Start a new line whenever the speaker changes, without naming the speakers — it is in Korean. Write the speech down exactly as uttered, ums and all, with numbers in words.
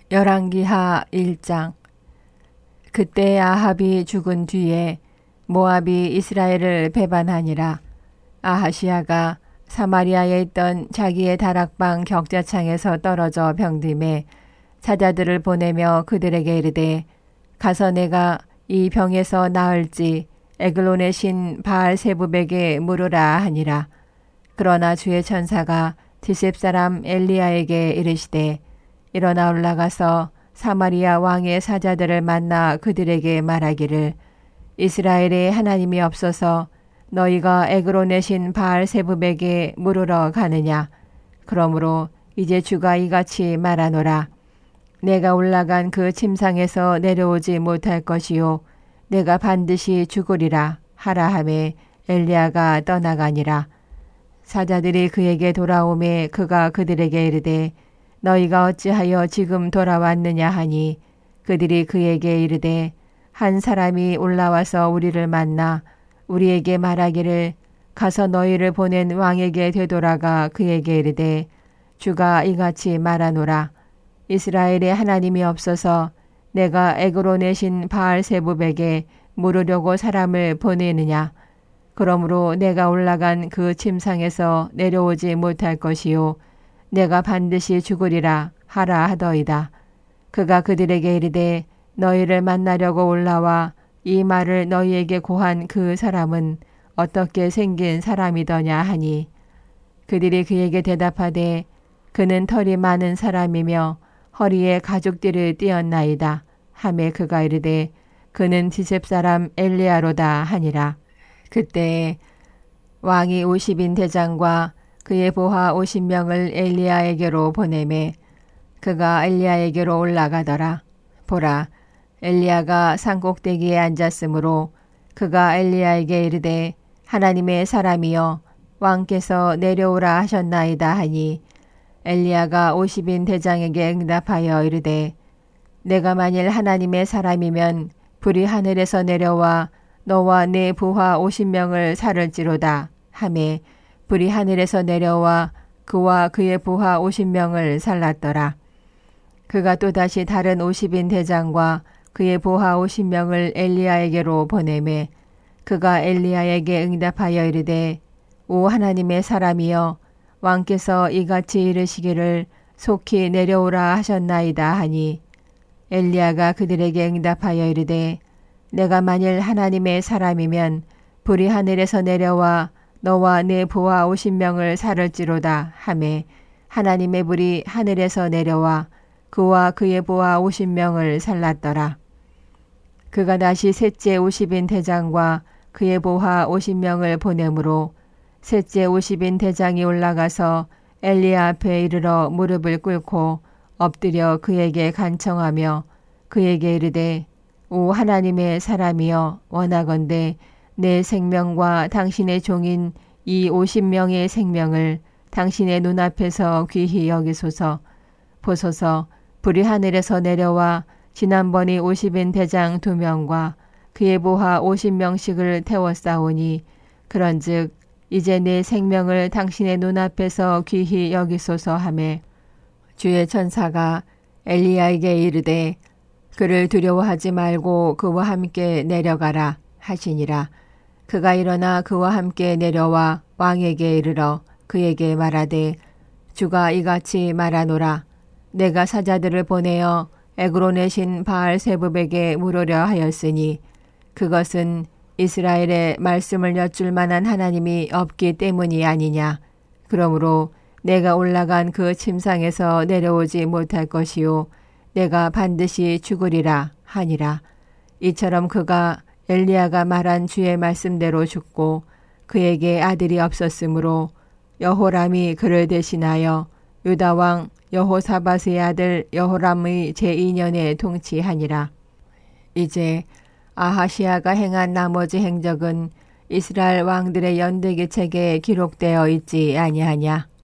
열왕기하 일 장. 그때 아합이 죽은 뒤에 모압이 이스라엘을 배반하니라. 아하시야가 사마리아에 있던 자기의 다락방 격자창에서 떨어져 병듦에 사자들을 보내며 그들에게 이르되, 가서 내가 이 병에서 나을지 에글론의 신 바알세부백에 물으라 하니라. 그러나 주의 천사가 디셉 사람 엘리야에게 이르시되, 일어나 올라가서 사마리아 왕의 사자들을 만나 그들에게 말하기를, 이스라엘에 하나님이 없어서 너희가 에그론의 신 바알세부백에 물으러 가느냐. 그러므로 이제 주가 이같이 말하노라. 내가 올라간 그 침상에서 내려오지 못할 것이요 내가 반드시 죽으리라 하라 하매 엘리야가 떠나가니라. 사자들이 그에게 돌아오매 그가 그들에게 이르되, 너희가 어찌하여 지금 돌아왔느냐 하니, 그들이 그에게 이르되, 한 사람이 올라와서 우리를 만나 우리에게 말하기를, 가서 너희를 보낸 왕에게 되돌아가 그에게 이르되, 주가 이같이 말하노라. 이스라엘에 하나님이 없어서 내가 에그론의 신 바알세부백에 물으려고 사람을 보내느냐. 그러므로 내가 올라간 그 침상에서 내려오지 못할 것이요 내가 반드시 죽으리라 하라 하더이다. 그가 그들에게 이르되, 너희를 만나려고 올라와 이 말을 너희에게 고한 그 사람은 어떻게 생긴 사람이더냐 하니, 그들이 그에게 대답하되, 그는 털이 많은 사람이며 허리에 가죽띠를 띠었나이다 하매 그가 이르되, 그는 디셉 사람 엘리야로다 하니라. 그때 왕이 오십 인 대장과 그의 보하 오십 명을 엘리야에게로 보내매 그가 엘리야에게로 올라가더라. 보라, 엘리야가 산꼭대기에 앉았으므로 그가 엘리야에게 이르되, 하나님의 사람이여 왕께서 내려오라 하셨나이다 하니, 엘리야가 오십 인 대장에게 응답하여 이르되, 내가 만일 하나님의 사람이면 불이 하늘에서 내려와 너와 네 부하 오십 명을 살을지로다 하매 불이 하늘에서 내려와 그와 그의 부하 오십 명을 살랐더라. 그가 또다시 다른 오십 인 대장과 그의 부하 오십 명을 엘리야에게로 보내매 그가 엘리야에게 응답하여 이르되, 오 하나님의 사람이여 왕께서 이같이 이르시기를 속히 내려오라 하셨나이다 하니, 엘리야가 그들에게 응답하여 이르되, 내가 만일 하나님의 사람이면 불이 하늘에서 내려와 너와 네 부하 오십 명을 살을지로다 하매 하나님의 불이 하늘에서 내려와 그와 그의 부하 오십 명을 살랐더라. 그가 다시 셋째 오십 인 대장과 그의 부하 오십 명을 보내므로 셋째 오십 인 대장이 올라가서 엘리야 앞에 이르러 무릎을 꿇고 엎드려 그에게 간청하며 그에게 이르되, 오 하나님의 사람이여 원하건대 내 생명과 당신의 종인 이 오십 명의 생명을 당신의 눈앞에서 귀히 여기소서. 보소서, 불이 하늘에서 내려와 지난번이 오십 인 대장 두 명과 그의 부하 오십 명씩을 태웠사오니, 그런즉 이제 내 생명을 당신의 눈앞에서 귀히 여기소서 하매 주의 천사가 엘리야에게 이르되, 그를 두려워하지 말고 그와 함께 내려가라 하시니라. 그가 일어나 그와 함께 내려와 왕에게 이르러 그에게 말하되, 주가 이같이 말하노라. 내가 사자들을 보내어 에그론의 신 바알세부백에 물으려 하였으니 그것은 이스라엘의 말씀을 여쭐 만한 하나님이 없기 때문이 아니냐. 그러므로 내가 올라간 그 침상에서 내려오지 못할 것이요 내가 반드시 죽으리라 하니라. 이처럼 그가 엘리야가 말한 주의 말씀대로 죽고 그에게 아들이 없었으므로 여호람이 그를 대신하여 유다 왕 여호사밧의 아들 여호람의 제이 년에 통치하니라. 이제 아하시야가 행한 나머지 행적은 이스라엘 왕들의 연대기 책에 기록되어 있지 아니하냐.